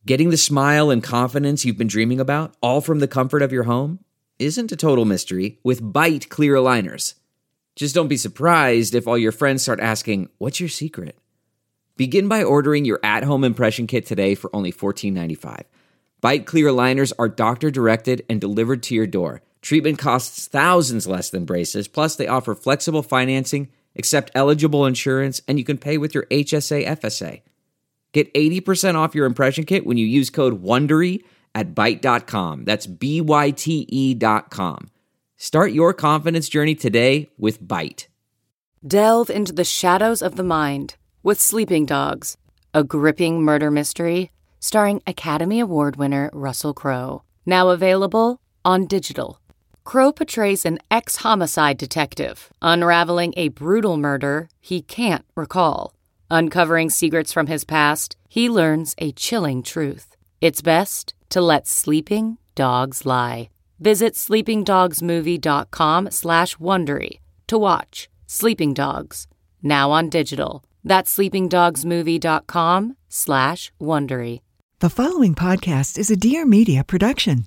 Getting the smile and confidence you've been dreaming about, all from the comfort of your home, isn't a total mystery with Byte clear aligners. Just don't be surprised if all your friends start asking, "What's your secret?" Begin by ordering your at-home impression kit today for only $14.95. Byte clear aligners are doctor-directed and delivered to your door. Treatment costs thousands less than braces, plus they offer flexible financing, accept eligible insurance, and you can pay with your HSA FSA. Get 80% off your impression kit when you use code WONDERY at Byte.com. That's BYTE.com. Start your confidence journey today with Byte. Delve into the shadows of the mind with Sleeping Dogs, a gripping murder mystery starring Academy Award winner Russell Crowe. Now available on digital. Crowe portrays an ex-homicide detective unraveling a brutal murder he can't recall. Uncovering secrets from his past, he learns a chilling truth. It's best to let sleeping dogs lie. Visit sleepingdogsmovie.com/Wondery to watch Sleeping Dogs, now on digital. That's sleepingdogsmovie.com/Wondery. The following podcast is a Dear Media production.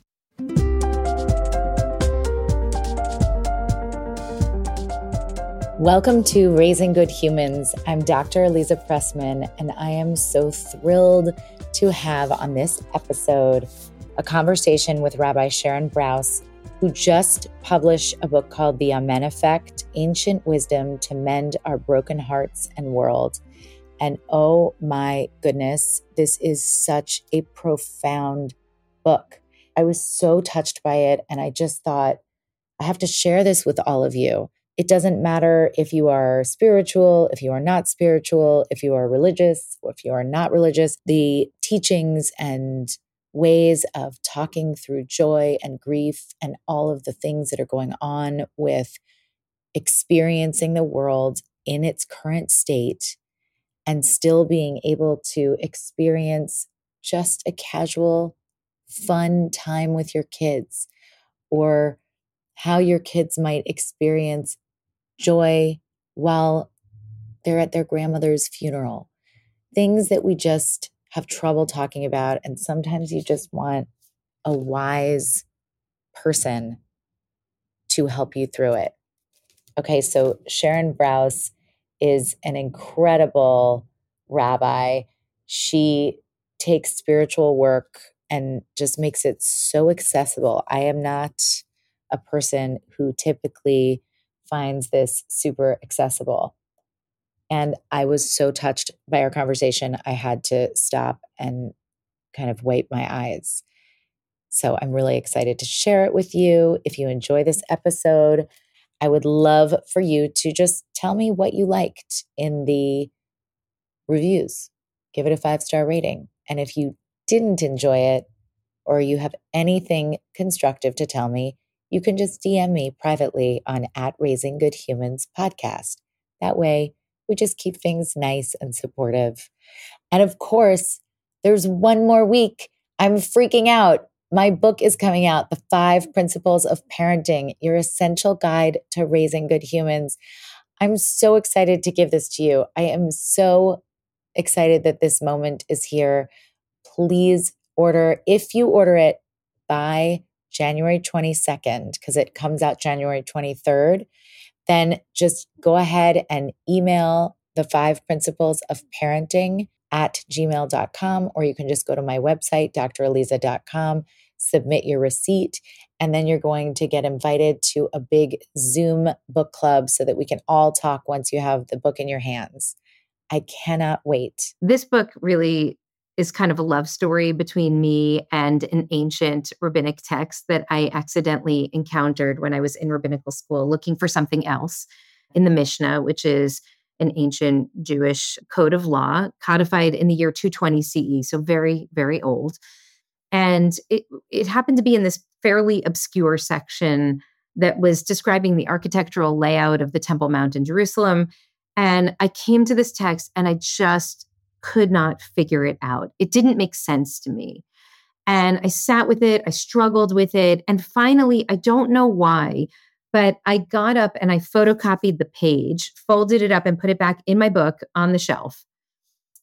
Welcome to Raising Good Humans. I'm Dr. Aliza Pressman, and I am so thrilled to have on this episode a conversation with Rabbi Sharon Brous, who just published a book called The Amen Effect: Ancient Wisdom to Mend Our Broken Hearts and World. And oh my goodness, this is such a profound book. I was so touched by it, and I just thought, I have to share this with all of you. It doesn't matter if you are spiritual, if you are not spiritual, if you are religious, or if you are not religious. The teachings and ways of talking through joy and grief and all of the things that are going on with experiencing the world in its current state and still being able to experience just a casual, fun time with your kids, or how your kids might experience joy while they're at their grandmother's funeral. Things that we just have trouble talking about, and sometimes you just want a wise person to help you through it. Okay, so Sharon Brous is an incredible rabbi. She takes spiritual work and just makes it so accessible. I am not a person who typically finds this super accessible. And I was so touched by our conversation, I had to stop and kind of wipe my eyes. So I'm really excited to share it with you. If you enjoy this episode, I would love for you to just tell me what you liked in the reviews. Give it a 5-star rating. And if you didn't enjoy it, or you have anything constructive to tell me, you can just DM me privately on @RaisingGoodHumans podcast. That way, we just keep things nice and supportive. And of course, there's one more week. I'm freaking out. My book is coming out, The 5 Principles of Parenting, Your Essential Guide to Raising Good Humans. I'm so excited to give this to you. I am so excited that this moment is here. Please order. If you order it by January 22nd, because it comes out January 23rd, then just go ahead and email the 5 Principles of Parenting @gmail.com, or you can just go to my website, draliza.com, submit your receipt, and then you're going to get invited to a big Zoom book club so that we can all talk once you have the book in your hands. I cannot wait. This book really is kind of a love story between me and an ancient rabbinic text that I accidentally encountered when I was in rabbinical school looking for something else in the Mishnah, which is an ancient Jewish code of law codified in the year 220 CE, so very, very old. And it happened to be in this fairly obscure section that was describing the architectural layout of the Temple Mount in Jerusalem. And I came to this text and I just could not figure it out. It didn't make sense to me. And I sat with it, I struggled with it. And finally, I don't know why, but I got up and I photocopied the page, folded it up and put it back in my book on the shelf.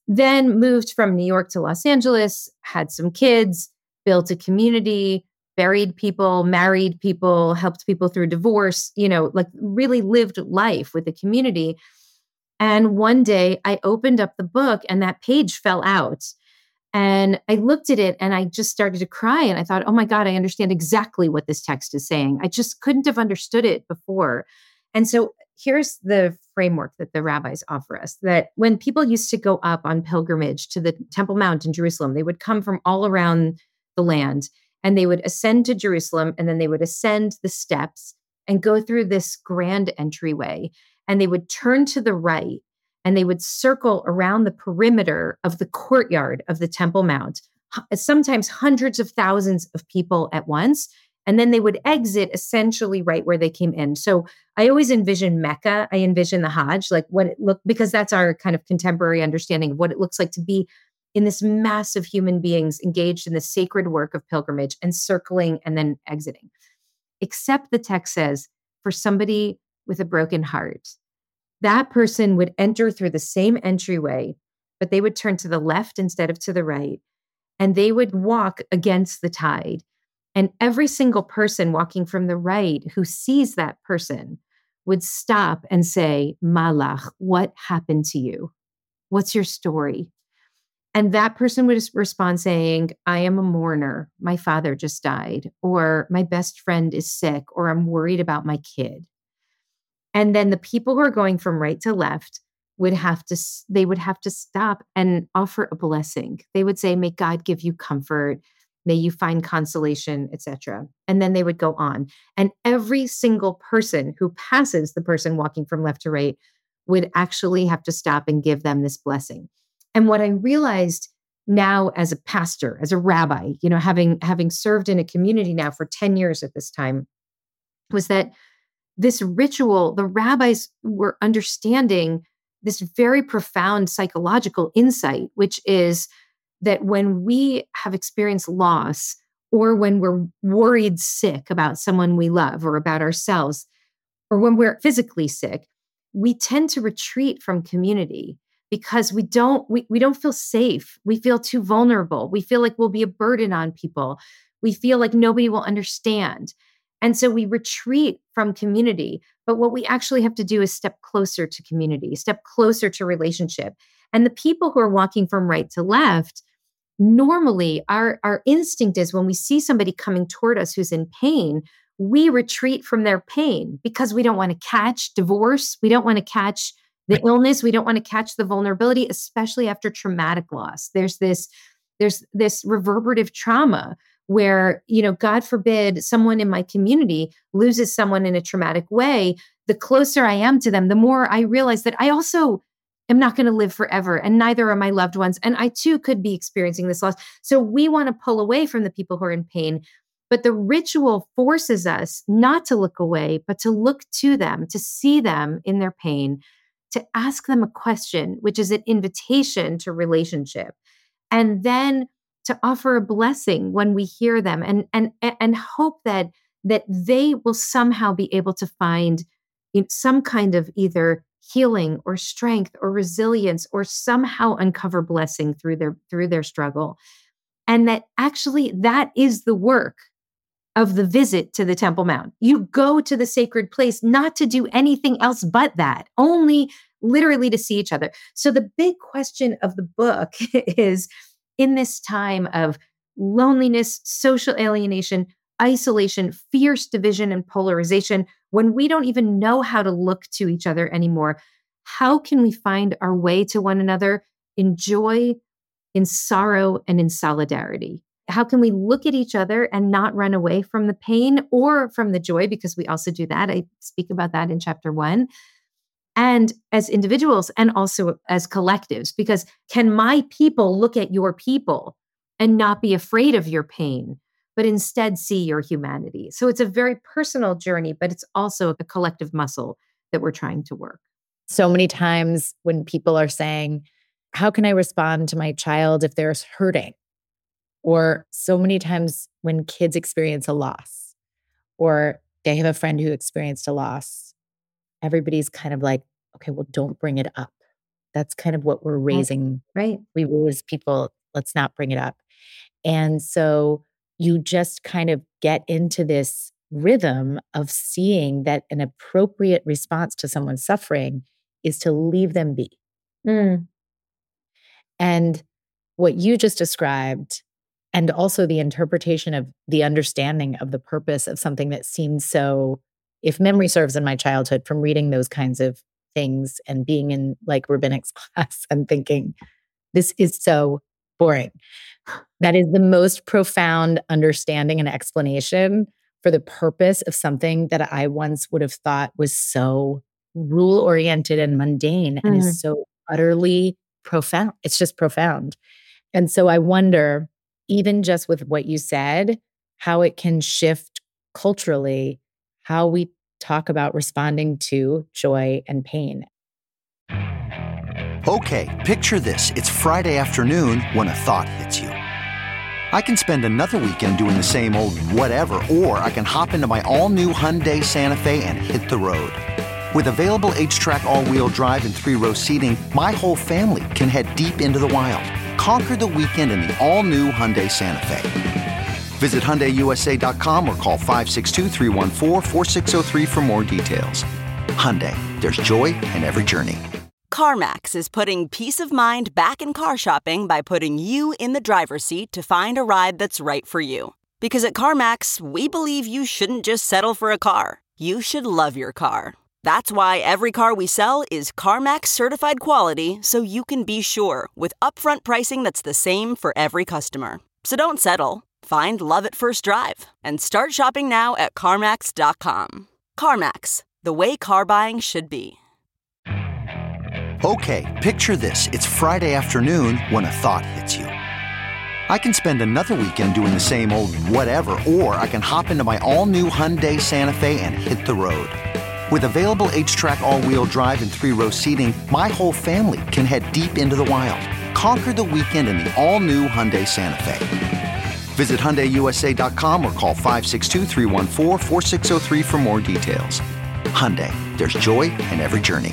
Then moved from New York to Los Angeles, had some kids, built a community, buried people, married people, helped people through divorce, like really lived life with the community. And one day I opened up the book and that page fell out. And I looked at it and I just started to cry. And I thought, oh my God, I understand exactly what this text is saying. I just couldn't have understood it before. And so here's the framework that the rabbis offer us, that when people used to go up on pilgrimage to the Temple Mount in Jerusalem, they would come from all around the land and they would ascend to Jerusalem, and then they would ascend the steps and go through this grand entryway, and they would turn to the right and they would circle around the perimeter of the courtyard of the Temple Mount, sometimes hundreds of thousands of people at once. And then they would exit essentially right where they came in. So I always envision Mecca. I envision the Hajj, like what it looked, because that's our kind of contemporary understanding of what it looks like to be in this mass of human beings engaged in the sacred work of pilgrimage and circling and then exiting. Except the text says, for somebody with a broken heart, that person would enter through the same entryway, but they would turn to the left instead of to the right, and they would walk against the tide. And every single person walking from the right who sees that person would stop and say, Malach, what happened to you? What's your story? And that person would respond saying, I am a mourner. My father just died, or my best friend is sick, or I'm worried about my kid. And then the people who are going from right to left would have to stop and offer a blessing. They would say, may God give you comfort. May you find consolation, etc. And then they would go on. And every single person who passes the person walking from left to right would actually have to stop and give them this blessing. And what I realized now as a pastor, as a rabbi, having served in a community now for 10 years at this time, was that this ritual, the rabbis were understanding this very profound psychological insight, which is that when we have experienced loss, or when we're worried sick about someone we love or about ourselves, or when we're physically sick, we tend to retreat from community because we don't feel safe. We feel too vulnerable. We feel like we'll be a burden on people. We feel like nobody will understand. And so we retreat from community. But what we actually have to do is step closer to community, step closer to relationship. And the people who are walking from right to left, normally our instinct is when we see somebody coming toward us who's in pain, we retreat from their pain because we don't want to catch divorce. We don't want to catch the illness. We don't want to catch the vulnerability, especially after traumatic loss. There's this reverberative trauma where, God forbid someone in my community loses someone in a traumatic way. The closer I am to them, the more I realize that I also am not going to live forever, and neither are my loved ones. And I too could be experiencing this loss. So we want to pull away from the people who are in pain. But the ritual forces us not to look away, but to look to them, to see them in their pain, to ask them a question, which is an invitation to relationship, and then to offer a blessing when we hear them, and hope that they will somehow be able to find some kind of either healing or strength or resilience, or somehow uncover blessing through their struggle. And that actually that is the work of the visit to the Temple Mount. You go to the sacred place not to do anything else but that, only literally to see each other. So the big question of the book is, in this time of loneliness, social alienation, isolation, fierce division, and polarization, when we don't even know how to look to each other anymore, how can we find our way to one another in joy, in sorrow, and in solidarity? How can we look at each other and not run away from the pain or from the joy? Because we also do that. I speak about that in chapter 1. And as individuals and also as collectives, because can my people look at your people and not be afraid of your pain, but instead see your humanity? So it's a very personal journey, but it's also a collective muscle that we're trying to work. So many times when people are saying, how can I respond to my child if they're hurting? Or so many times when kids experience a loss, or they have a friend who experienced a loss, everybody's kind of like, okay, well, don't bring it up. That's kind of what we're raising. Right. We raise people, let's not bring it up. And so you just kind of get into this rhythm of seeing that an appropriate response to someone's suffering is to leave them be. Mm. And what you just described, and also the interpretation of the understanding of the purpose of something that seems so, if memory serves in my childhood from reading those kinds of things and being in like rabbinics class and thinking, this is so boring. That is the most profound understanding and explanation for the purpose of something that I once would have thought was so rule-oriented and mundane and is so utterly profound. It's just profound. And so I wonder, even just with what you said, how it can shift culturally, how we talk about responding to joy and pain. Okay, picture this. It's Friday afternoon when a thought hits you. I can spend another weekend doing the same old whatever, or I can hop into my all-new Hyundai Santa Fe and hit the road. With available H-Track all-wheel drive and 3-row seating, my whole family can head deep into the wild. Conquer the weekend in the all-new Hyundai Santa Fe. Visit HyundaiUSA.com or call 562-314-4603 for more details. Hyundai, there's joy in every journey. CarMax is putting peace of mind back in car shopping by putting you in the driver's seat to find a ride that's right for you. Because at CarMax, we believe you shouldn't just settle for a car. You should love your car. That's why every car we sell is CarMax certified quality, so you can be sure with upfront pricing that's the same for every customer. So don't settle. Find love at first drive and start shopping now at CarMax.com. CarMax, the way car buying should be. Okay, picture this. It's Friday afternoon when a thought hits you. I can spend another weekend doing the same old whatever, or I can hop into my all-new Hyundai Santa Fe and hit the road. With available H-Track all-wheel drive and 3-row seating, my whole family can head deep into the wild. Conquer the weekend in the all-new Hyundai Santa Fe. Visit HyundaiUSA.com or call 562-314-4603 for more details. Hyundai, there's joy in every journey.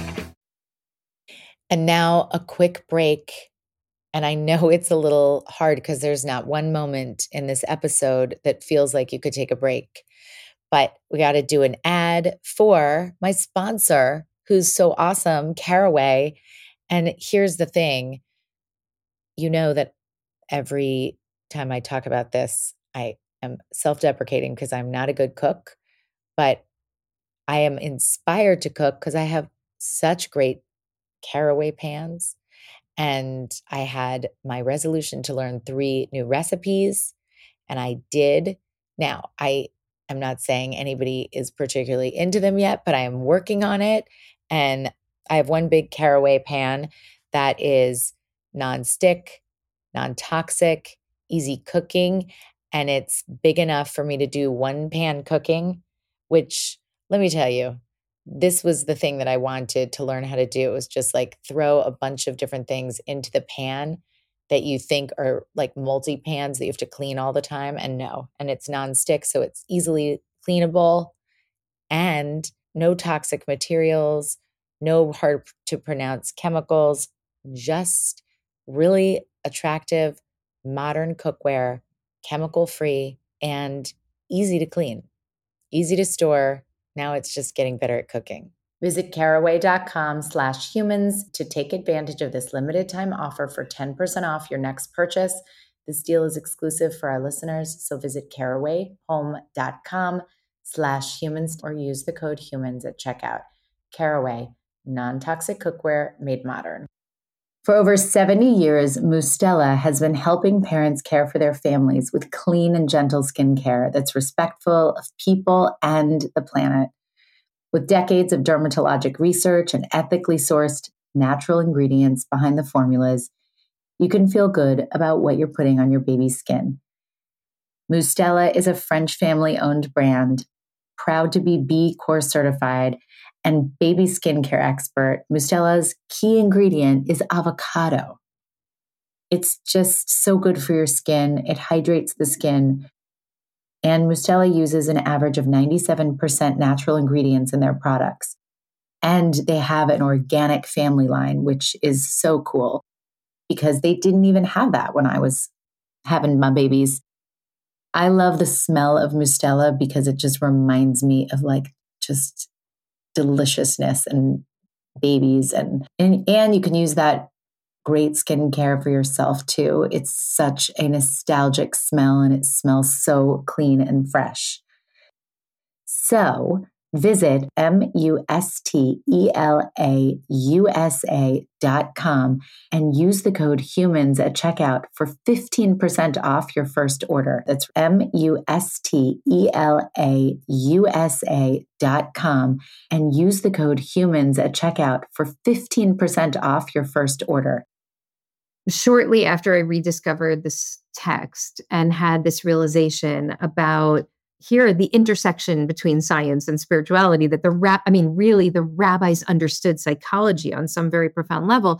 And now a quick break. And I know it's a little hard because there's not one moment in this episode that feels like you could take a break. But we got to do an ad for my sponsor, who's so awesome, Caraway. And here's the thing. You know that every time I talk about this, I am self-deprecating because I'm not a good cook. But I am inspired to cook because I have such great Caraway pans. And I had my resolution to learn 3 new recipes, and I did. Now, I am not saying anybody is particularly into them yet, but I am working on it. And I have one big Caraway pan that is non-stick, non-toxic, easy cooking, and it's big enough for me to do one pan cooking, which, let me tell you, this was the thing that I wanted to learn how to do. It was just like throw a bunch of different things into the pan that you think are like multi-pans that you have to clean all the time. And no, and it's nonstick, so it's easily cleanable and no toxic materials, no hard to pronounce chemicals, just really attractive, modern cookware, chemical-free, and easy to clean, easy to store. Now it's just getting better at cooking. Visit caraway.com/humans to take advantage of this limited time offer for 10% off your next purchase. This deal is exclusive for our listeners, so visit carawayhome.com/humans or use the code HUMANS at checkout. Caraway, non-toxic cookware made modern. For over 70 years, Mustela has been helping parents care for their families with clean and gentle skincare that's respectful of people and the planet. With decades of dermatologic research and ethically sourced natural ingredients behind the formulas, you can feel good about what you're putting on your baby's skin. Mustela is a French family-owned brand, proud to be B Corp certified, and baby skincare expert. Mustela's key ingredient is avocado. It's just so good for your skin. It hydrates the skin. And Mustela uses an average of 97% natural ingredients in their products. And they have an organic family line, which is so cool because they didn't even have that when I was having my babies. I love the smell of Mustela because it just reminds me of like just deliciousness and babies. And you can use that great skincare for yourself too. It's such a nostalgic smell and it smells so clean and fresh. So visit MUSTELAUSA.com and use the code HUMANS at checkout for 15% off your first order. That's MUSTELAUSA.com and use the code HUMANS at checkout for 15% off your first order. Shortly after I rediscovered this text and had this realization about here, the intersection between science and spirituality, that the rabbis understood psychology on some very profound level.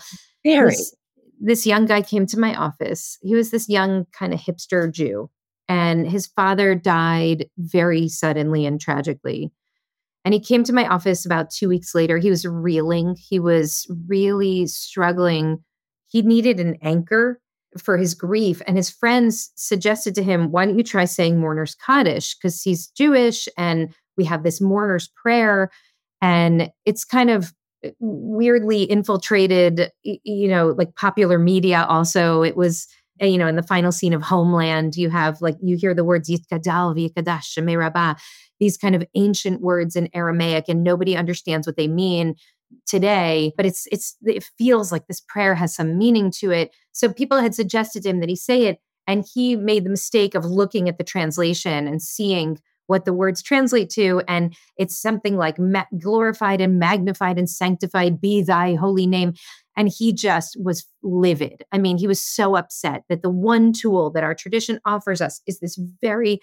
This young guy came to my office. He was this young kind of hipster Jew, and his father died very suddenly and tragically. And he came to my office about 2 weeks later. He was reeling. He was really struggling. He needed an anchor for his grief. And his friends suggested to him, why don't you try saying Mourner's Kaddish? Because he's Jewish and we have this mourner's prayer. And it's kind of weirdly infiltrated, like popular media also. It was, in the final scene of Homeland, you hear the words Yitkadal v'Yikadash Shemei Rabbah, these kind of ancient words in Aramaic, and nobody understands what they mean today, but it feels like this prayer has some meaning to it. So people had suggested to him that he say it, and he made the mistake of looking at the translation and seeing what the words translate to, and it's something like glorified and magnified and sanctified be thy holy name. And he just was livid. I mean, he was so upset that the one tool that our tradition offers us is this very,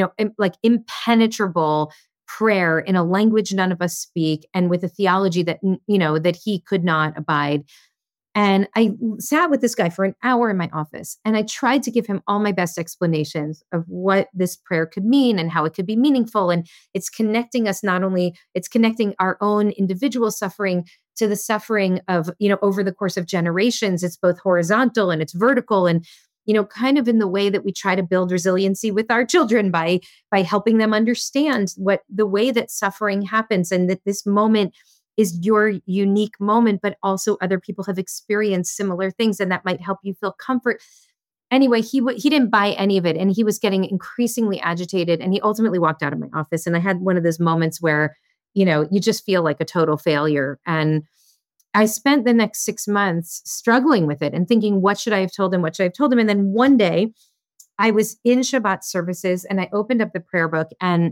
impenetrable prayer in a language none of us speak and with a theology that, that he could not abide. And I sat with this guy for an hour in my office, and I tried to give him all my best explanations of what this prayer could mean and how it could be meaningful. And it's connecting us, it's connecting our own individual suffering to the suffering of, over the course of generations. It's both horizontal and it's vertical, and kind of in the way that we try to build resiliency with our children by helping them understand what the way that suffering happens, and that this moment is your unique moment, but also other people have experienced similar things, and that might help you feel comfort. Anyway, he didn't buy any of it, and he was getting increasingly agitated, and he ultimately walked out of my office. And I had one of those moments where, you just feel like a total failure. And I spent the next 6 months struggling with it and thinking, what should I have told him? What should I have told him? And then one day I was in Shabbat services and I opened up the prayer book and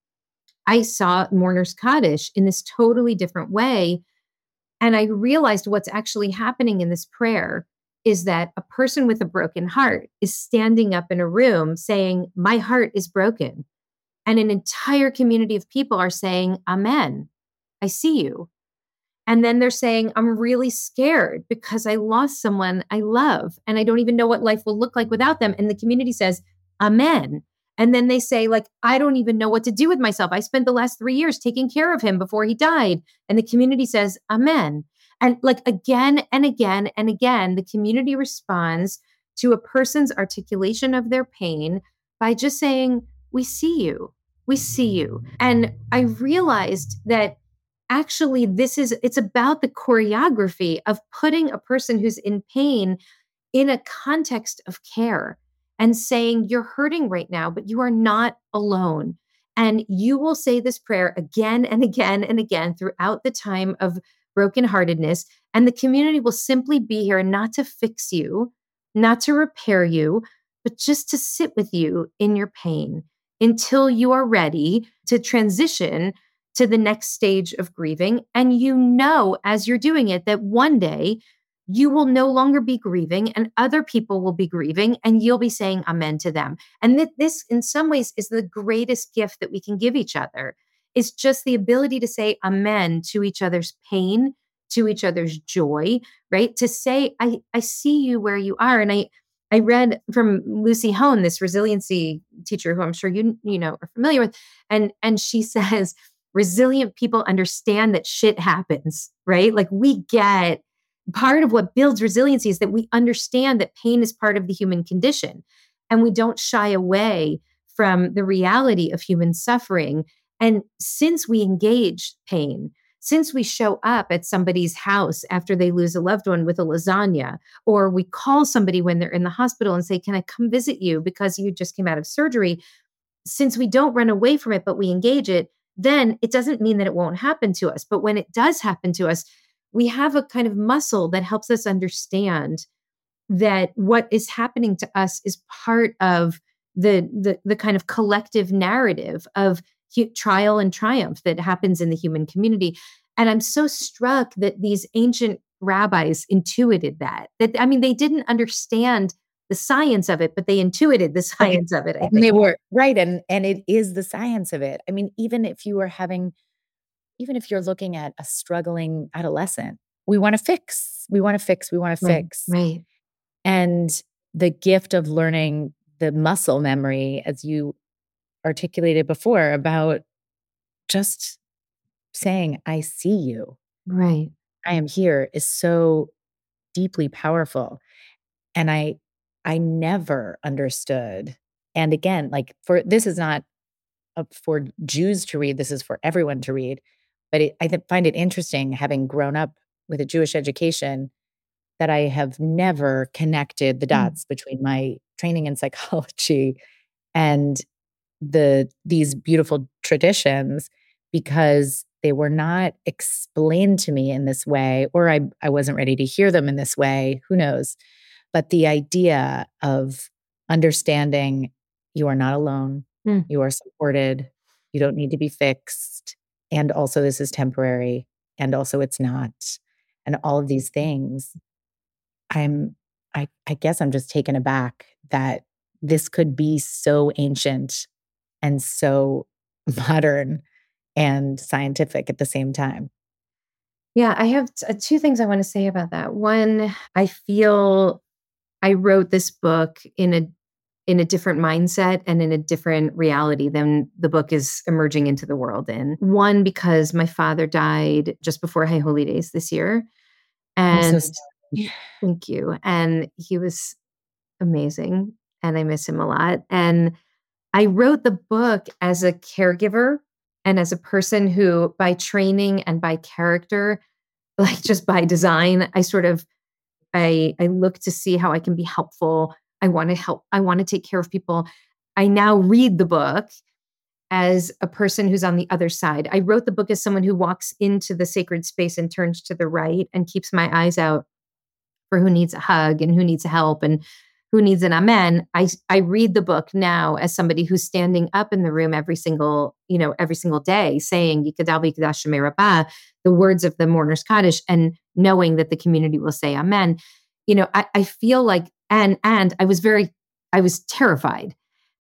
I saw Mourner's Kaddish in this totally different way. And I realized what's actually happening in this prayer is that a person with a broken heart is standing up in a room saying, my heart is broken. And an entire community of people are saying, Amen, I see you. And then they're saying, I'm really scared because I lost someone I love and I don't even know what life will look like without them. And the community says, Amen. And then they say, I don't even know what to do with myself. I spent the last 3 years taking care of him before he died. And the community says, Amen. And again and again and again, the community responds to a person's articulation of their pain by just saying, we see you. We see you. And I realized that actually, it's about the choreography of putting a person who's in pain in a context of care and saying, you're hurting right now, but you are not alone. And you will say this prayer again and again and again throughout the time of brokenheartedness. And the community will simply be here not to fix you, not to repair you, but just to sit with you in your pain until you are ready to transition to the next stage of grieving. And as you're doing it, that one day you will no longer be grieving and other people will be grieving and you'll be saying amen to them. And this in some ways is the greatest gift that we can give each other, is just the ability to say amen to each other's pain, to each other's joy, right? To say, I see you where you are. And I read from Lucy Hone, this resiliency teacher who I'm sure you are familiar with. And she says, resilient people understand that shit happens, right? Like we get part of what builds resiliency is that we understand that pain is part of the human condition and we don't shy away from the reality of human suffering. And since we engage pain, since we show up at somebody's house after they lose a loved one with a lasagna, or we call somebody when they're in the hospital and say, can I come visit you because you just came out of surgery? Since we don't run away from it, but we engage it, then it doesn't mean that it won't happen to us. But when it does happen to us, we have a kind of muscle that helps us understand that what is happening to us is part of the kind of collective narrative of trial and triumph that happens in the human community. And I'm so struck that these ancient rabbis intuited that. I mean, they didn't understand the science of it, but they intuited the science of it. I think. And they were right. And it is the science of it. I mean, even if you're looking at a struggling adolescent, we want to fix. Right. And the gift of learning the muscle memory, as you articulated before, about just saying, I see you. Right. I am here, is so deeply powerful. And I never understood. And again, like this is not for Jews to read, this is for everyone to read. But I find it interesting, having grown up with a Jewish education, that I have never connected the dots between my training in psychology and these beautiful traditions, because they were not explained to me in this way, or I wasn't ready to hear them in this way. Who knows? But the idea of understanding you are not alone, you are supported, you don't need to be fixed, and also this is temporary, and also it's not, and all of these things. I guess I'm just taken aback that this could be so ancient and so modern and scientific at the same time. Yeah, I have two things I want to say about that. One, I feel I wrote this book in a different mindset and in a different reality than the book is emerging into the world in. One, because my father died just before High Holy Days this year. And thank you. And he was amazing. And I miss him a lot. And I wrote the book as a caregiver and as a person who, by training and by character, like just by design, I look to see how I can be helpful. I want to help. I want to take care of people. I now read the book as a person who's on the other side. I wrote the book as someone who walks into the sacred space and turns to the right and keeps my eyes out for who needs a hug and who needs help and who needs an amen. I read the book now as somebody who's standing up in the room every single day saying Yikadal V'Yikdash Shemei Rabbah, the words of the mourner's Kaddish, and knowing that the community will say amen. I feel like, and I was terrified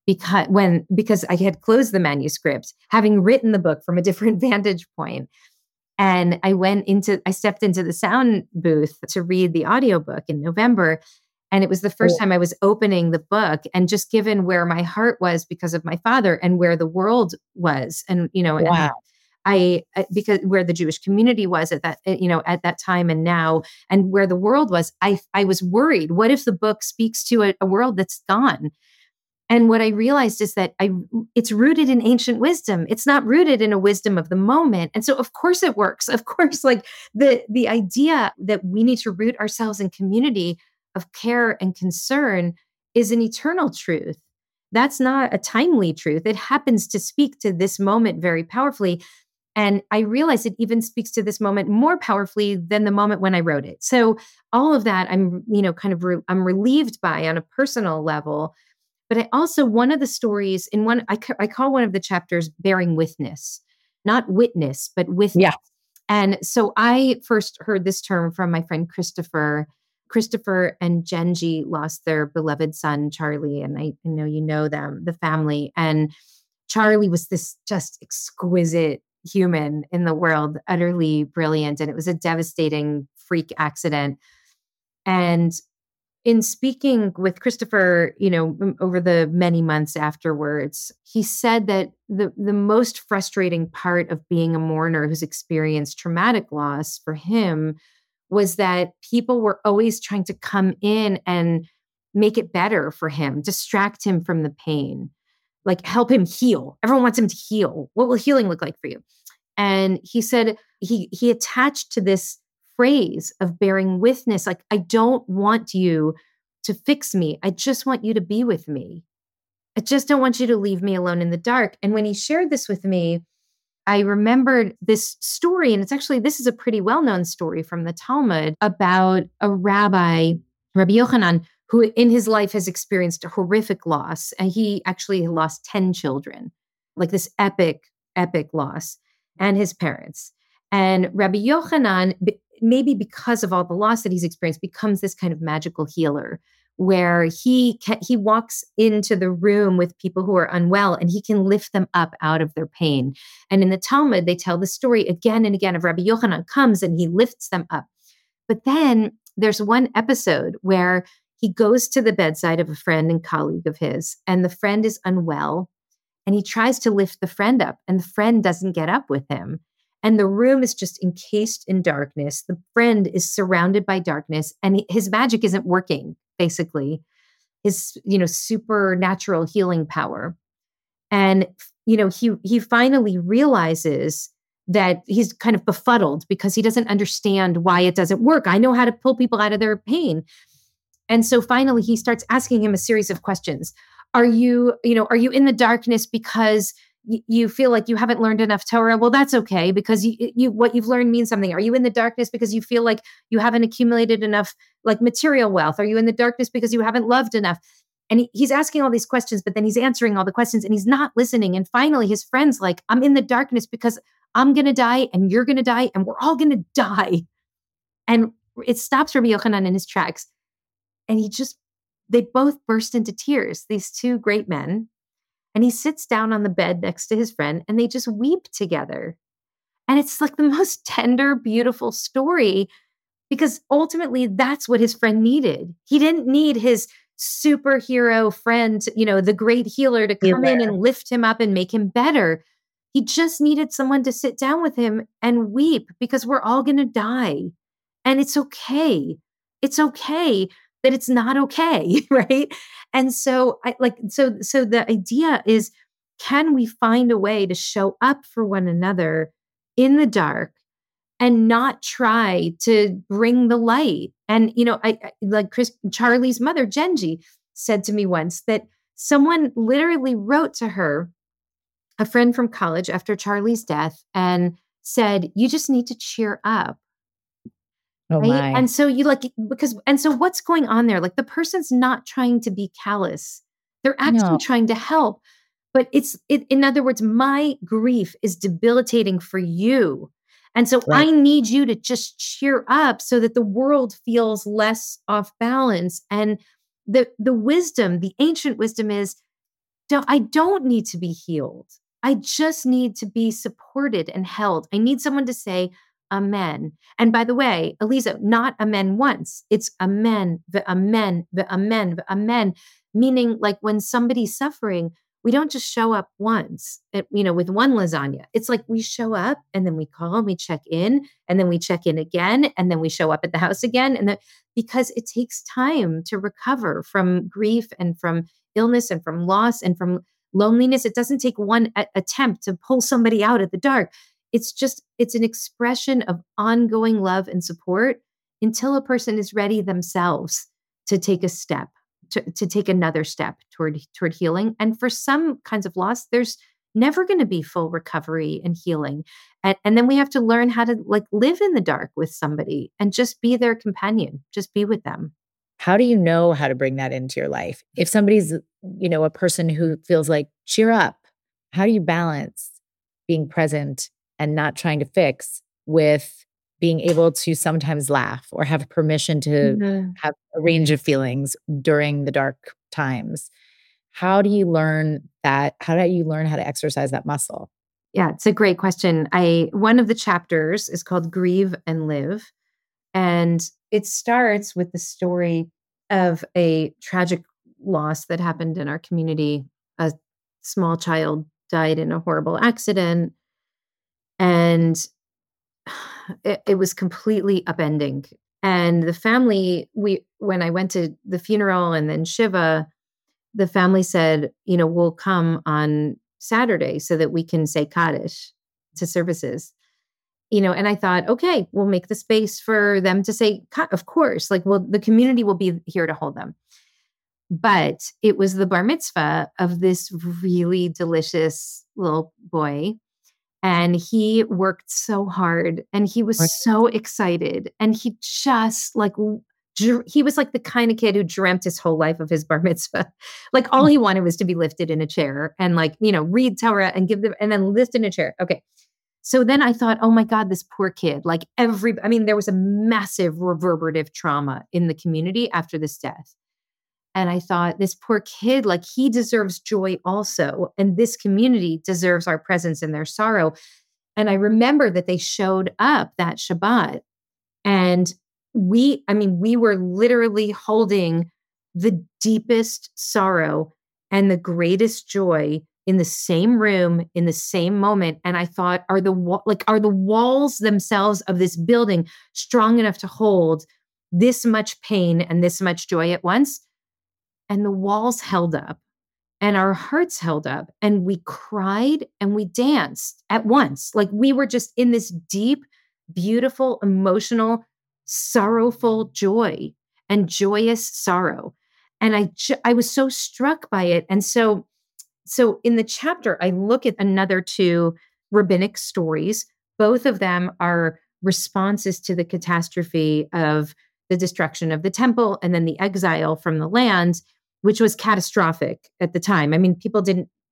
because I had closed the manuscript, having written the book from a different vantage point. And I stepped into the sound booth to read the audiobook in November. And it was the first time I was opening the book, and just given where my heart was because of my father and where the world was. And, wow. Because where the Jewish community was at that time and now, and where the world was, I was worried. What if the book speaks to a world that's gone? And what I realized is that it's rooted in ancient wisdom. It's not rooted in a wisdom of the moment. And so of course it works. Of course, like the idea that we need to root ourselves in community of care and concern is an eternal truth. That's not a timely truth. It happens to speak to this moment very powerfully. And I realize it even speaks to this moment more powerfully than the moment when I wrote it. So all of that I'm relieved by on a personal level. But I also, one of the stories I call one of the chapters Bearing Witness, not witness, but witness. Yeah. And so I first heard this term from my friend Christopher. Christopher and Genji lost their beloved son, Charlie, and I know you know them, the family. And Charlie was this just exquisite human in the world, utterly brilliant. And it was a devastating freak accident. And in speaking with Christopher, over the many months afterwards, he said that the most frustrating part of being a mourner who's experienced traumatic loss for him was that people were always trying to come in and make it better for him, distract him from the pain, like help him heal. Everyone wants him to heal. What will healing look like for you? And he said he attached to this phrase of bearing witness, like, I don't want you to fix me. I just want you to be with me. I just don't want you to leave me alone in the dark. And when he shared this with me, I remembered this story, and this is a pretty well-known story from the Talmud about a Rabbi Yochanan, who in his life has experienced a horrific loss. And he actually lost 10 children, like this epic loss, and his parents. And Rabbi Yochanan, maybe because of all the loss that he's experienced, becomes this kind of magical healer where he walks into the room with people who are unwell and he can lift them up out of their pain. And in the Talmud, they tell the story again and again of Rabbi Yochanan comes and he lifts them up. But then there's one episode where he goes to the bedside of a friend and colleague of his, and the friend is unwell, and he tries to lift the friend up, and the friend doesn't get up with him. And the room is just encased in darkness. The friend is surrounded by darkness, and his magic isn't working, basically, his, supernatural healing power. And, he finally realizes that he's kind of befuddled because he doesn't understand why it doesn't work. I know how to pull people out of their pain. And so finally he starts asking him a series of questions. Are you in the darkness because you feel like you haven't learned enough Torah? Well, that's okay, because what you've learned means something. Are you in the darkness because you feel like you haven't accumulated enough like material wealth? Are you in the darkness because you haven't loved enough? And he's asking all these questions, but then he's answering all the questions and he's not listening. And finally his friend's like, I'm in the darkness because I'm going to die and you're going to die and we're all going to die. And it stops Rabbi Yochanan in his tracks. And they both burst into tears, these two great men. And he sits down on the bed next to his friend and they just weep together. And it's like the most tender, beautiful story, because ultimately that's what his friend needed. He didn't need his superhero friend, the great healer, to come in and lift him up and make him better. He just needed someone to sit down with him and weep, because we're all going to die. And it's okay. It's okay that it's not okay, right? And so so the idea is, can we find a way to show up for one another in the dark and not try to bring the light? And, Charlie's mother, Genji, said to me once that someone literally wrote to her, a friend from college, after Charlie's death, and said, you just need to cheer up. Oh right? my. And so so what's going on there? Like, the person's not trying to be callous. They're actually trying to help. But in other words, my grief is debilitating for you. And so I need you to just cheer up so that the world feels less off balance. And the wisdom, the ancient wisdom is, I don't need to be healed. I just need to be supported and held. I need someone to say, amen. And by the way, Eliza, not amen once. It's amen, the amen, the amen, the amen. Meaning, like, when somebody's suffering, we don't just show up once, with one lasagna. It's like we show up and then we call and we check in and then we check in again and then we show up at the house again. Because it takes time to recover from grief and from illness and from loss and from loneliness. It doesn't take one attempt to pull somebody out of the dark. It's an expression of ongoing love and support until a person is ready themselves to take a step, to take another step toward healing. And for some kinds of loss, there's never going to be full recovery and healing. And then we have to learn how to live in the dark with somebody and just be their companion, just be with them. How do you know how to bring that into your life? If somebody's, a person who feels like, cheer up, how do you balance being present and not trying to fix with being able to sometimes laugh or have permission to have a range of feelings during the dark times? How do you learn that? How do you learn how to exercise that muscle? Yeah, it's a great question. One of the chapters is called Grieve and Live. And it starts with the story of a tragic loss that happened in our community. A small child died in a horrible accident. And it was completely upending. And the family, when I went to the funeral and then Shiva, the family said, we'll come on Saturday so that we can say Kaddish to services. And I thought, okay, we'll make the space for them to say, of course, the community will be here to hold them. But it was the bar mitzvah of this really delicious little boy. And he worked so hard and he was so excited. And he just he was like the kind of kid who dreamt his whole life of his bar mitzvah. All he wanted was to be lifted in a chair and read Torah and give them, and then lift in a chair. Okay. So then I thought, oh my God, this poor kid, there was a massive reverberative trauma in the community after this death. And I thought, this poor kid, he deserves joy also. And this community deserves our presence in their sorrow. And I remember that they showed up that Shabbat. And we were literally holding the deepest sorrow and the greatest joy in the same room, in the same moment. And I thought, are the walls themselves of this building strong enough to hold this much pain and this much joy at once? And the walls held up and our hearts held up and we cried and we danced at once. We were just in this deep, beautiful, emotional, sorrowful joy and joyous sorrow. And I was so struck by it. And so in the chapter, I look at another two rabbinic stories. Both of them are responses to the catastrophe of the destruction of the temple and then the exile from the land, which was catastrophic at the time. People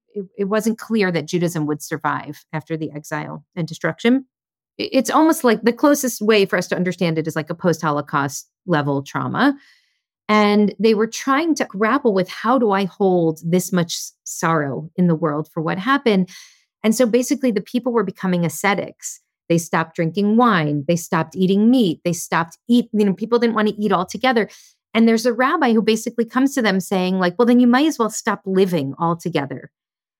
it wasn't clear that Judaism would survive after the exile and destruction. It's almost like the closest way for us to understand it is like a post-Holocaust level trauma. And they were trying to grapple with, how do I hold this much sorrow in the world for what happened? And so basically the people were becoming ascetics. They stopped drinking wine. They stopped eating meat. They stopped eating, people didn't want to eat altogether. And there's a rabbi who basically comes to them saying well, then you might as well stop living altogether.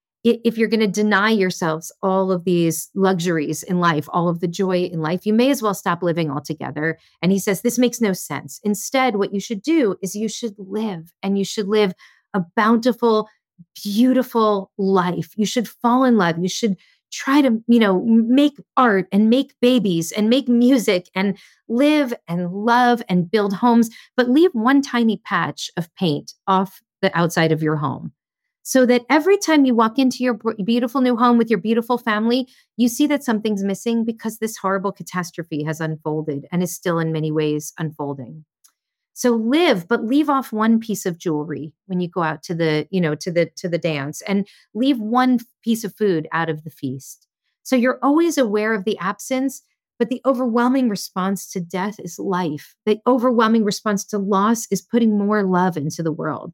If you're going to deny yourselves all of these luxuries in life, all of the joy in life, you may as well stop living altogether. And he says, this makes no sense. Instead, what you should do is you should live, and you should live a bountiful, beautiful life. You should fall in love. You should try to, make art and make babies and make music and live and love and build homes, but leave one tiny patch of paint off the outside of your home, so that every time you walk into your beautiful new home with your beautiful family, you see that something's missing because this horrible catastrophe has unfolded and is still in many ways unfolding. So live, but leave off one piece of jewelry when you go out to the, to the dance, and leave one piece of food out of the feast. So you're always aware of the absence, but the overwhelming response to death is life. The overwhelming response to loss is putting more love into the world.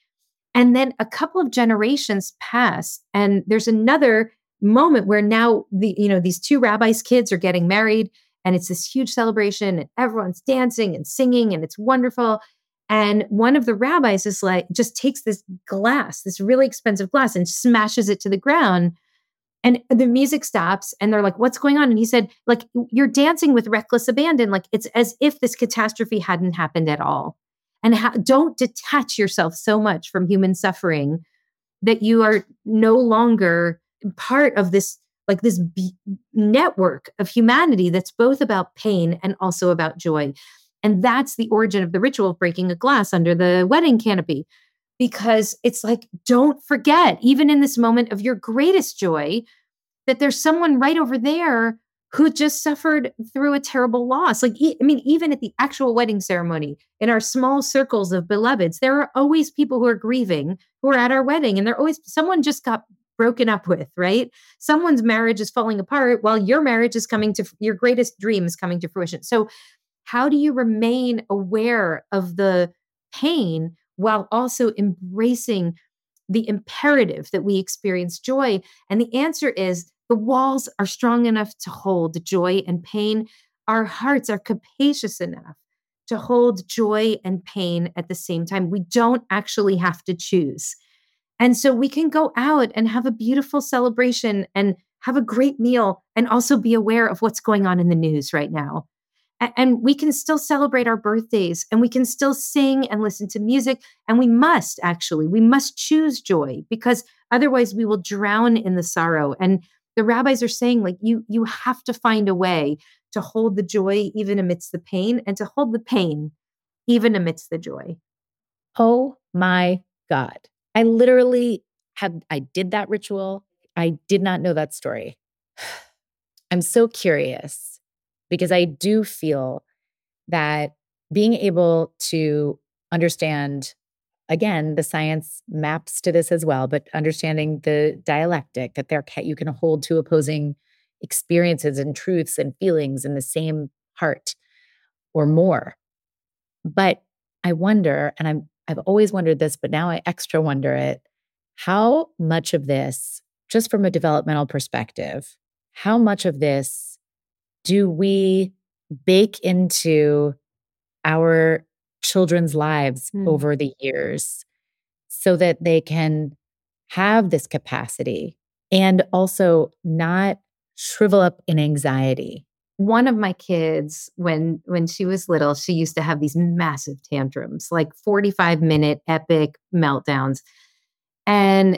And then a couple of generations pass, and there's another moment where now these two rabbis' kids are getting married, and it's this huge celebration, and everyone's dancing and singing, and it's wonderful. And one of the rabbis is just takes this glass, this really expensive glass, and smashes it to the ground. And the music stops, and they're like, what's going on? And he said, you're dancing with reckless abandon. It's as if this catastrophe hadn't happened at all. And don't detach yourself so much from human suffering that you are no longer part of this, this network of humanity that's both about pain and also about joy. And that's the origin of the ritual of breaking a glass under the wedding canopy, because it's don't forget, even in this moment of your greatest joy, that there's someone right over there who just suffered through a terrible loss. Even at the actual wedding ceremony, in our small circles of beloveds, there are always people who are grieving, who are at our wedding, and they're always, someone just got broken up with, right? Someone's marriage is falling apart while your marriage is your greatest dream is coming to fruition. So how do you remain aware of the pain while also embracing the imperative that we experience joy? And the answer is, the walls are strong enough to hold joy and pain. Our hearts are capacious enough to hold joy and pain at the same time. We don't actually have to choose. And so we can go out and have a beautiful celebration and have a great meal and also be aware of what's going on in the news right now. And we can still celebrate our birthdays, and we can still sing and listen to music. And we must choose joy, because otherwise we will drown in the sorrow. And the rabbis are saying, like, you have to find a way to hold the joy even amidst the pain, and to hold the pain even amidst the joy. Oh my God. I did that ritual. I did not know that story. I'm so curious, because I do feel that being able to understand, again, the science maps to this as well, but understanding the dialectic that you can hold two opposing experiences and truths and feelings in the same heart or more. But I wonder, and I've always wondered this, but now I extra wonder it, how much of this, just from a developmental perspective, how much of this do we bake into our children's lives over the years so that they can have this capacity and also not shrivel up in anxiety? One of my kids, when she was little, she used to have these massive tantrums, like 45-minute epic meltdowns. And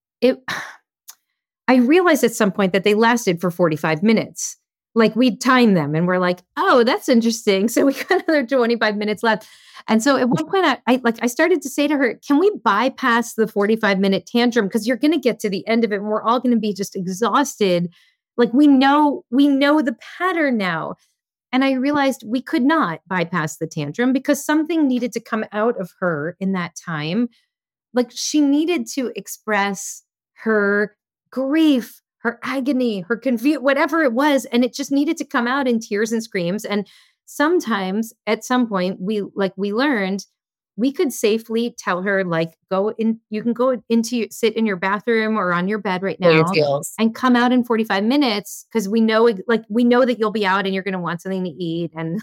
I realized at some point that they lasted for 45 minutes. Like, we'd time them and we're like, oh, that's interesting. So we got another 25 minutes left. And so at one point I started to say to her, can we bypass the 45-minute tantrum? Because you're going to get to the end of it and we're all going to be just exhausted. Like, we know the pattern now. And I realized we could not bypass the tantrum, because something needed to come out of her in that time. Like, she needed to express her grief, her agony, her confusion, whatever it was. And it just needed to come out in tears and screams. And sometimes at some point we learned we could safely tell her, like, you can go sit in your bathroom or on your bed right now and come out in 45 minutes. Cause we know that you'll be out and you're going to want something to eat. And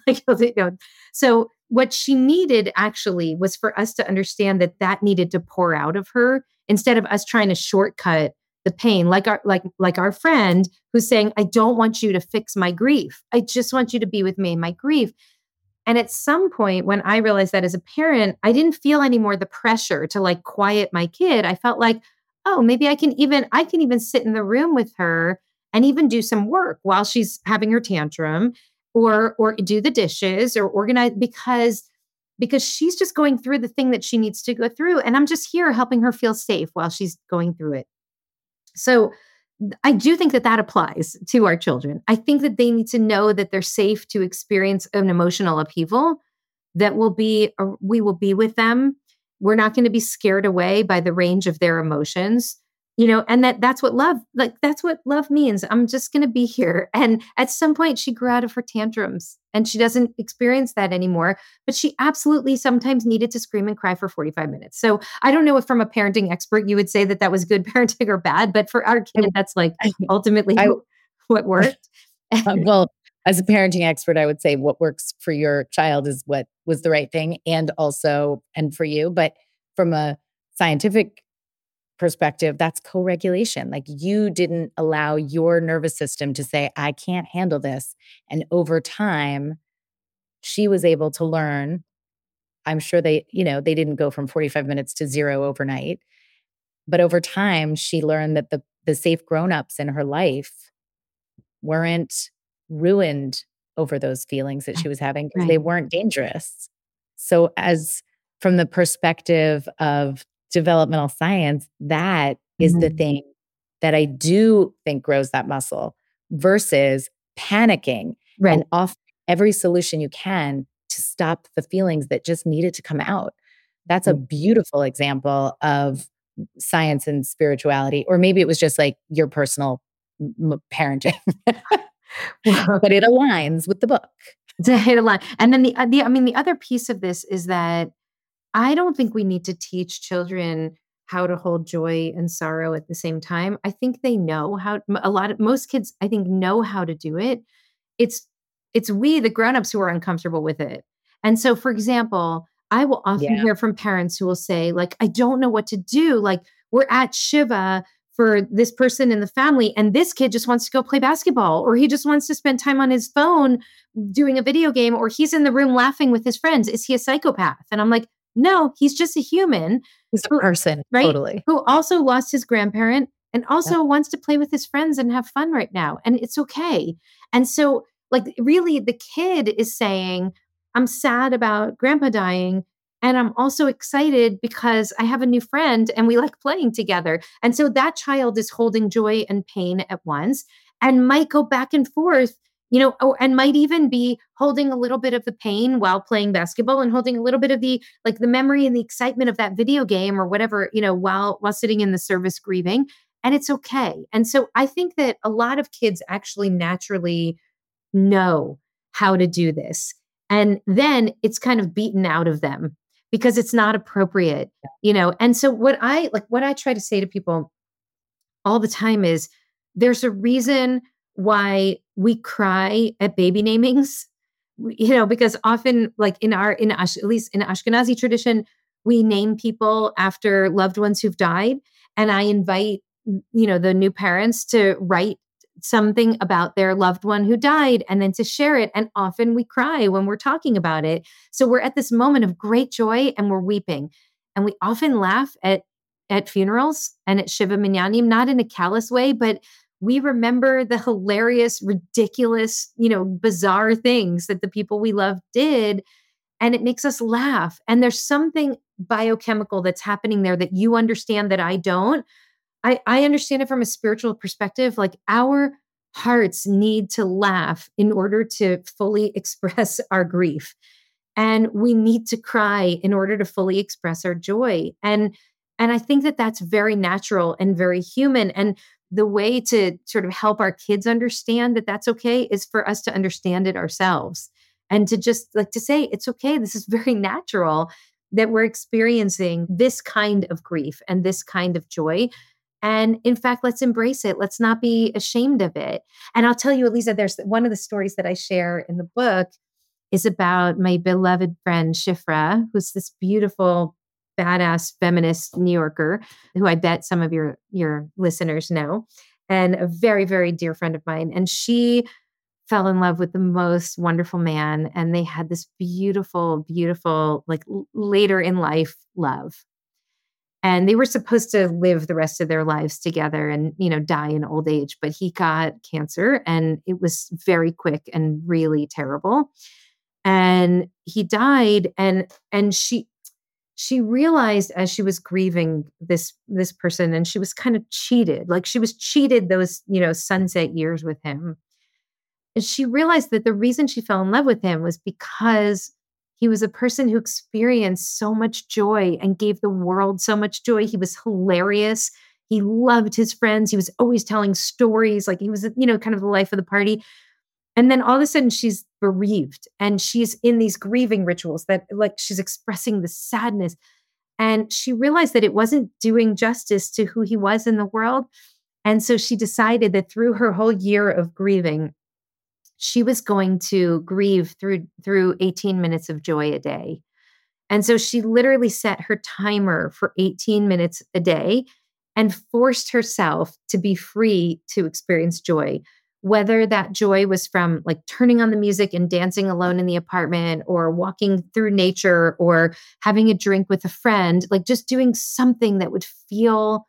so what she needed actually was for us to understand that needed to pour out of her, instead of us trying to shortcut the pain, like our friend who's saying, I don't want you to fix my grief. I just want you to be with me in my grief. And at some point, when I realized that as a parent, I didn't feel anymore the pressure to, like, quiet my kid. I felt like, oh, maybe I can even sit in the room with her and even do some work while she's having her tantrum, or do the dishes or organize, because she's just going through the thing that she needs to go through. And I'm just here helping her feel safe while she's going through it. So I do think that applies to our children. I think that they need to know that they're safe to experience an emotional upheaval, that we will be with them. We're not going to be scared away by the range of their emotions, and that's what love means. I'm just going to be here. And at some point she grew out of her tantrums and she doesn't experience that anymore, but she absolutely sometimes needed to scream and cry for 45 minutes. So I don't know if from a parenting expert, you would say that was good parenting or bad, but for our kid, that's ultimately what worked. Well, as a parenting expert, I would say what works for your child is what was the right thing, and for you. But from a scientific perspective, that's co-regulation. Like, you didn't allow your nervous system to say, I can't handle this. And over time, she was able to learn. I'm sure they didn't go from 45 minutes to 0 overnight. But over time, she learned that the safe grownups in her life weren't ruined over those feelings that she was having, because they weren't dangerous. So from the perspective of developmental science, that is the thing that I do think grows that muscle, versus panicking and offering every solution you can to stop the feelings that just needed to come out. That's a beautiful example of science and spirituality. Or maybe it was just like your personal parenting, but it aligns with the book. To hit a line. And then the other piece of this is that I don't think we need to teach children how to hold joy and sorrow at the same time. I think they know how. Most kids, I think, know how to do it. It's we, the grownups, who are uncomfortable with it. And so, for example, I will often hear from parents who will say, like, I don't know what to do. Like, we're at Shiva for this person in the family, and this kid just wants to go play basketball, or he just wants to spend time on his phone doing a video game, or he's in the room laughing with his friends. Is he a psychopath? And I'm like, no, he's just a human. He's a person, right? Totally. Who also lost his grandparent and also wants to play with his friends and have fun right now. And it's okay. And so, like, really, the kid is saying, I'm sad about grandpa dying. And I'm also excited because I have a new friend and we like playing together. And so that child is holding joy and pain at once and might go back and forth, and might even be holding a little bit of the pain while playing basketball and holding a little bit of the memory and the excitement of that video game or whatever, while sitting in the service grieving. And it's okay. And so I think that a lot of kids actually naturally know how to do this. And then it's kind of beaten out of them because it's not appropriate, And so what I try to say to people all the time is there's a reason why we cry at baby namings, because often, like at least in Ashkenazi tradition, we name people after loved ones who've died. And I invite, the new parents to write something about their loved one who died and then to share it. And often we cry when we're talking about it. So we're at this moment of great joy and we're weeping. And we often laugh at funerals and at Shiva Minyanim, not in a callous way, but we remember the hilarious, ridiculous, bizarre things that the people we love did. And it makes us laugh. And there's something biochemical that's happening there that you understand that I don't. I understand it from a spiritual perspective. Like, our hearts need to laugh in order to fully express our grief. And we need to cry in order to fully express our joy. And I think that that's very natural and very human. And the way to sort of help our kids understand that that's okay is for us to understand it ourselves and to just to say, it's okay. This is very natural that we're experiencing this kind of grief and this kind of joy. And in fact, let's embrace it. Let's not be ashamed of it. And I'll tell you, Aliza, there's one of the stories that I share in the book is about my beloved friend, Shifra, who's this beautiful, badass feminist New Yorker who I bet some of your listeners know, and a very, very dear friend of mine. And she fell in love with the most wonderful man. And they had this beautiful, beautiful, later in life love. And they were supposed to live the rest of their lives together and, die in old age. But he got cancer and it was very quick and really terrible. And he died. And she realized as she was grieving this person, and she was kind of cheated, she was cheated those, sunset years with him. And she realized that the reason she fell in love with him was because he was a person who experienced so much joy and gave the world so much joy. He was hilarious. He loved his friends. He was always telling stories. He was, kind of the life of the party. And then all of a sudden she's bereaved and she's in these grieving rituals that she's expressing the sadness. And she realized that it wasn't doing justice to who he was in the world. And so she decided that through her whole year of grieving, she was going to grieve through 18 minutes of joy a day. And so she literally set her timer for 18 minutes a day and forced herself to be free to experience joy, whether that joy was from turning on the music and dancing alone in the apartment, or walking through nature, or having a drink with a friend, just doing something that would feel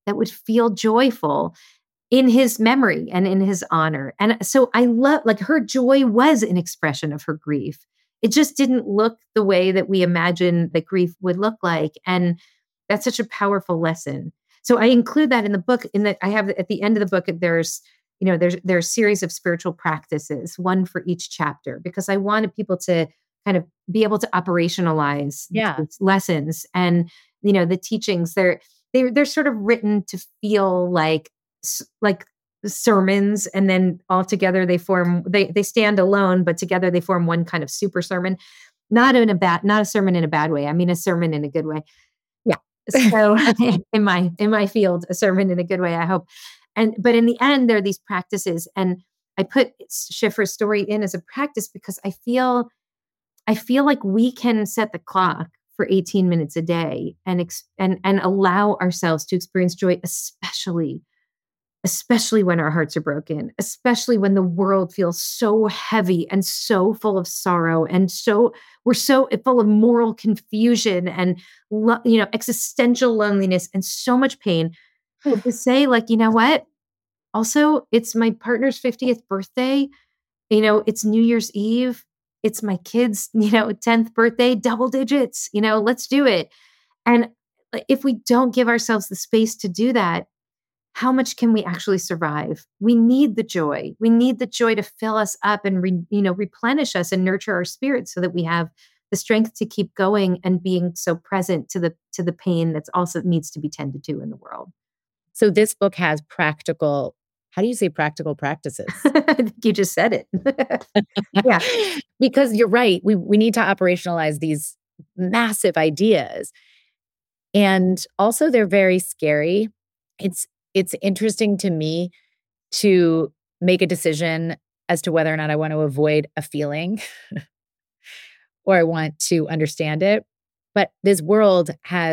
joyful in his memory and in his honor. And so I love, her joy was an expression of her grief. It just didn't look the way that we imagine that grief would look like. And that's such a powerful lesson. So I include that in the book, in that I have at the end of the book, there's a series of spiritual practices, one for each chapter, because I wanted people to kind of be able to operationalize these lessons and, the teachings. They're sort of written to feel like sermons, and then all together they stand alone, but together they form one kind of super sermon. Not a sermon in a bad way. I mean, a sermon in a good way. Yeah. So in my field, a sermon in a good way, I hope. But in the end, there are these practices, and I put Shifra's story in as a practice because I feel I feel like we can set the clock for 18 minutes a day and allow ourselves to experience joy, especially when our hearts are broken, especially when the world feels so heavy and so full of sorrow, and we're so full of moral confusion and existential loneliness and so much pain. But to say, like, you know what? Also, it's my partner's 50th birthday. It's New Year's Eve. It's my kid's, 10th birthday, double digits. Let's do it. And if we don't give ourselves the space to do that, how much can we actually survive? We need the joy. We need the joy to fill us up and replenish us and nurture our spirit so that we have the strength to keep going and being so present to the pain that's also needs to be tended to in the world. So this book has practical, how do you say practical practices? I think you just said it. Yeah. Because you're right. We need to operationalize these massive ideas. And also they're very scary. It's interesting to me to make a decision as to whether or not I want to avoid a feeling or I want to understand it. But this world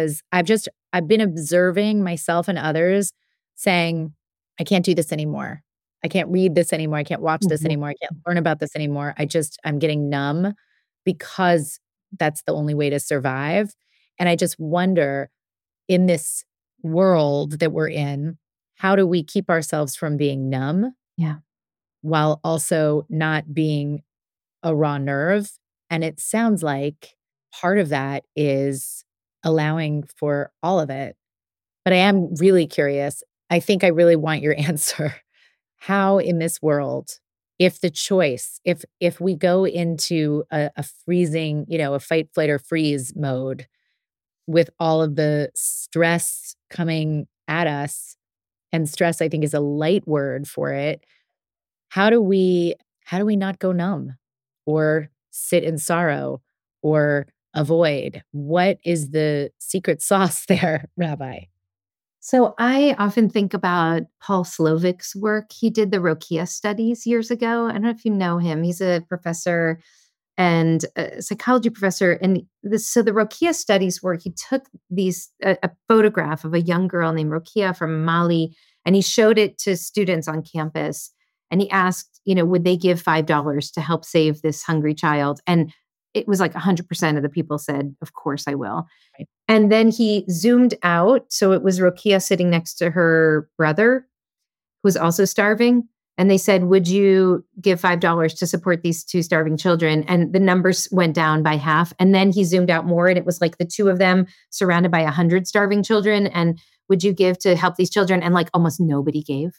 I've been observing myself and others saying, I can't do this anymore. I can't read this anymore. I can't watch this anymore. I can't learn about this anymore. I'm getting numb because that's the only way to survive. And I just wonder, in this world that we're in, how do we keep ourselves from being numb? Yeah. While also not being a raw nerve? And it sounds like part of that is allowing for all of it. But I am really curious. I think I really want your answer. How in this world, if the choice, if we go into a freezing, a fight, flight, or freeze mode with all of the stress coming at us, and stress, I think, is a light word for it. How do we not go numb or sit in sorrow or avoid? What is the secret sauce there, Rabbi? So I often think about Paul Slovik's work. He did the Rokia studies years ago. I don't know if you know him. He's a professor and a psychology professor. And the Rokia studies where he took a photograph of a young girl named Rokia from Mali, and he showed it to students on campus. And he asked, would they give $5 to help save this hungry child? And it was like 100% of the people said, of course I will. Right. And then he zoomed out. So it was Rokia sitting next to her brother, who was also starving. And they said, would you give $5 to support these two starving children? And the numbers went down by half. And then he zoomed out more, and it was like the two of them surrounded by 100 starving children. And would you give to help these children? And like almost nobody gave.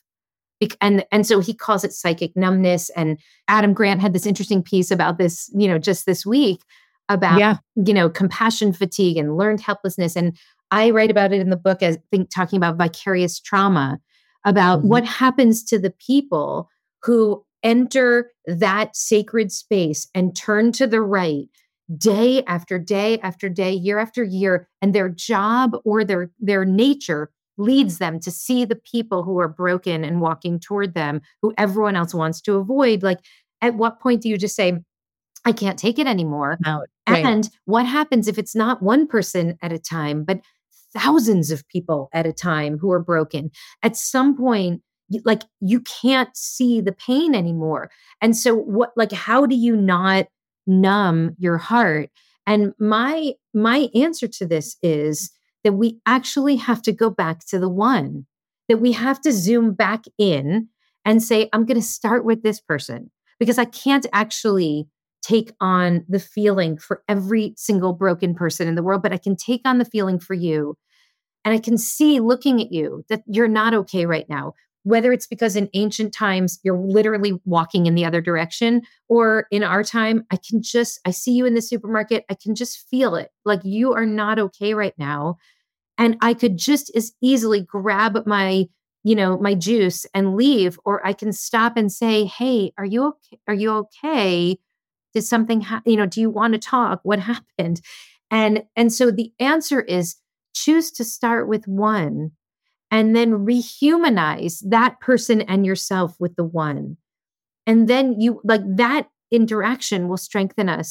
And so he calls it psychic numbness. And Adam Grant had this interesting piece about this, just this week about, compassion fatigue and learned helplessness. And I write about it in the book as talking about vicarious trauma, about what happens to the people who enter that sacred space and turn to the right day after day after day, year after year, and their job or their nature leads them to see the people who are broken and walking toward them, who everyone else wants to avoid. Like, at what point do you just say, I can't take it anymore? Out. Right. And what happens if it's not one person at a time, but thousands of people at a time who are broken? At some point, you can't see the pain anymore. And so how do you not numb your heart? And my answer to this is that we actually have to go back to the one, that we have to zoom back in and say, I'm going to start with this person, because I can't actually take on the feeling for every single broken person in the world, but I can take on the feeling for you. And I can see, looking at you, that you're not okay right now, whether it's because in ancient times you're literally walking in the other direction, or in our time, I see you in the supermarket. I can just feel it. Like, you are not okay right now. And I could just as easily grab my juice and leave, or I can stop and say, hey, are you okay? Are you okay? Did something do you want to talk? What happened? And so the answer is, choose to start with one, and then rehumanize that person and yourself with the one. And then that interaction will strengthen us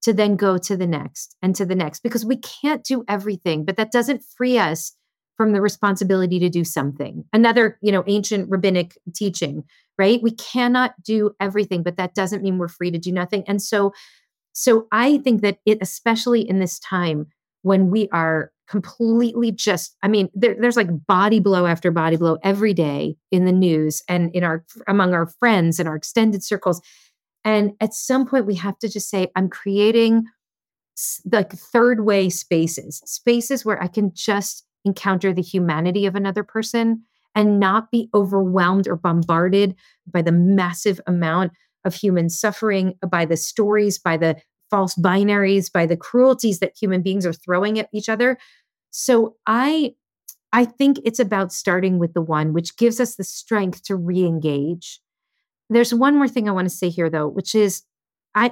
to then go to the next and to the next, because we can't do everything, but that doesn't free us from the responsibility to do something. Another, ancient rabbinic teaching, right? We cannot do everything, but that doesn't mean we're free to do nothing. And so I think that especially in this time when we are completely there's like body blow after body blow every day in the news and among our friends and our extended circles. And at some point we have to just say, I'm creating like third way spaces where I can just encounter the humanity of another person and not be overwhelmed or bombarded by the massive amount of human suffering, by the stories, by the false binaries, by the cruelties that human beings are throwing at each other. So I think it's about starting with the one, which gives us the strength to re-engage. There's one more thing I want to say here, though, which is I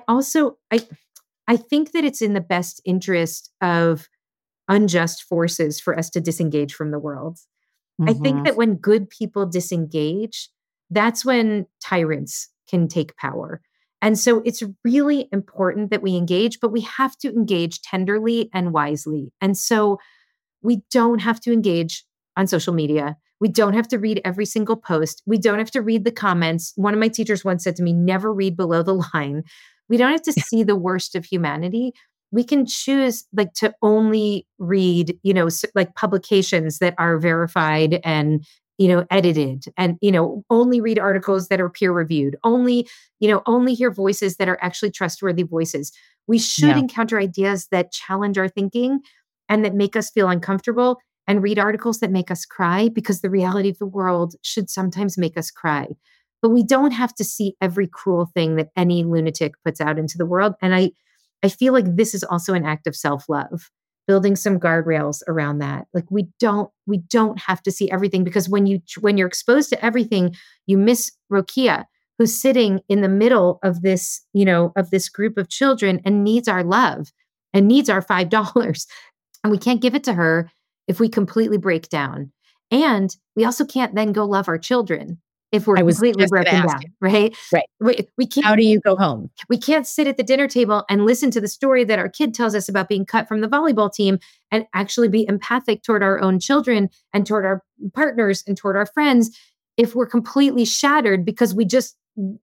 think that it's in the best interest of unjust forces for us to disengage from the world. Mm-hmm. I think that when good people disengage, that's when tyrants can take power. And so it's really important that we engage, but we have to engage tenderly and wisely. And so we don't have to engage on social media. We don't have to read every single post. We don't have to read the comments. One of my teachers once said to me, never read below the line. We don't have to see the worst of humanity. We can choose to only read, like publications that are verified and, edited, and, only read articles that are peer reviewed, only hear voices that are actually trustworthy voices. We should encounter ideas that challenge our thinking and that make us feel uncomfortable, and read articles that make us cry, because the reality of the world should sometimes make us cry. But we don't have to see every cruel thing that any lunatic puts out into the world. And I feel like this is also an act of self-love, building some guardrails around that. Like we don't have to see everything, because when you're exposed to everything, you miss Rokia, who's sitting in the middle of this, of this group of children and needs our love and needs our $5. And we can't give it to her if we completely break down. And we also can't then go love our children if we're completely broken down, right? Right. We can't. How do you go home? We can't sit at the dinner table and listen to the story that our kid tells us about being cut from the volleyball team and actually be empathic toward our own children and toward our partners and toward our friends if we're completely shattered because we just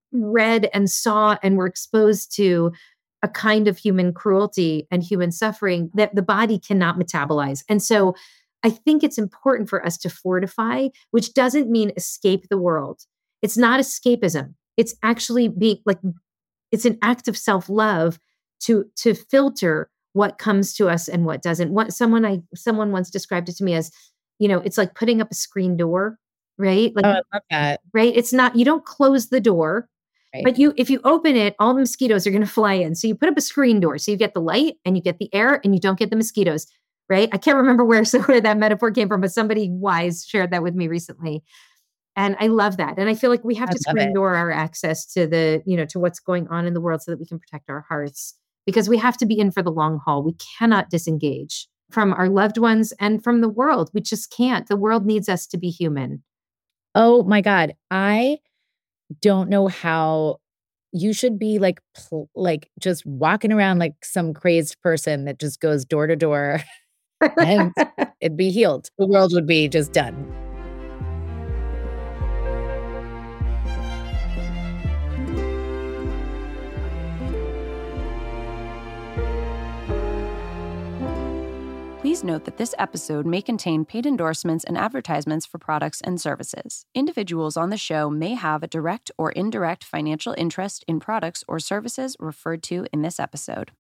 read and saw and were exposed to a kind of human cruelty and human suffering that the body cannot metabolize. And so I think it's important for us to fortify, which doesn't mean escape the world. It's not escapism. It's actually it's an act of self-love to filter what comes to us and what doesn't. Someone once described it to me as, it's like putting up a screen door, right? Like, I love that. Right? It's not, you don't close the door. Right. But if you open it, all the mosquitoes are going to fly in. So you put up a screen door. So you get the light and you get the air and you don't get the mosquitoes, right? I can't remember where that metaphor came from, but somebody wise shared that with me recently. And I love that. And I feel like we have to screen door our access to to what's going on in the world so that we can protect our hearts, because we have to be in for the long haul. We cannot disengage from our loved ones and from the world. We just can't. The world needs us to be human. Oh my God. I don't know how you should be like just walking around like some crazed person that just goes door to door and it'd be healed. The world would be just done. Please note that this episode may contain paid endorsements and advertisements for products and services. Individuals on the show may have a direct or indirect financial interest in products or services referred to in this episode.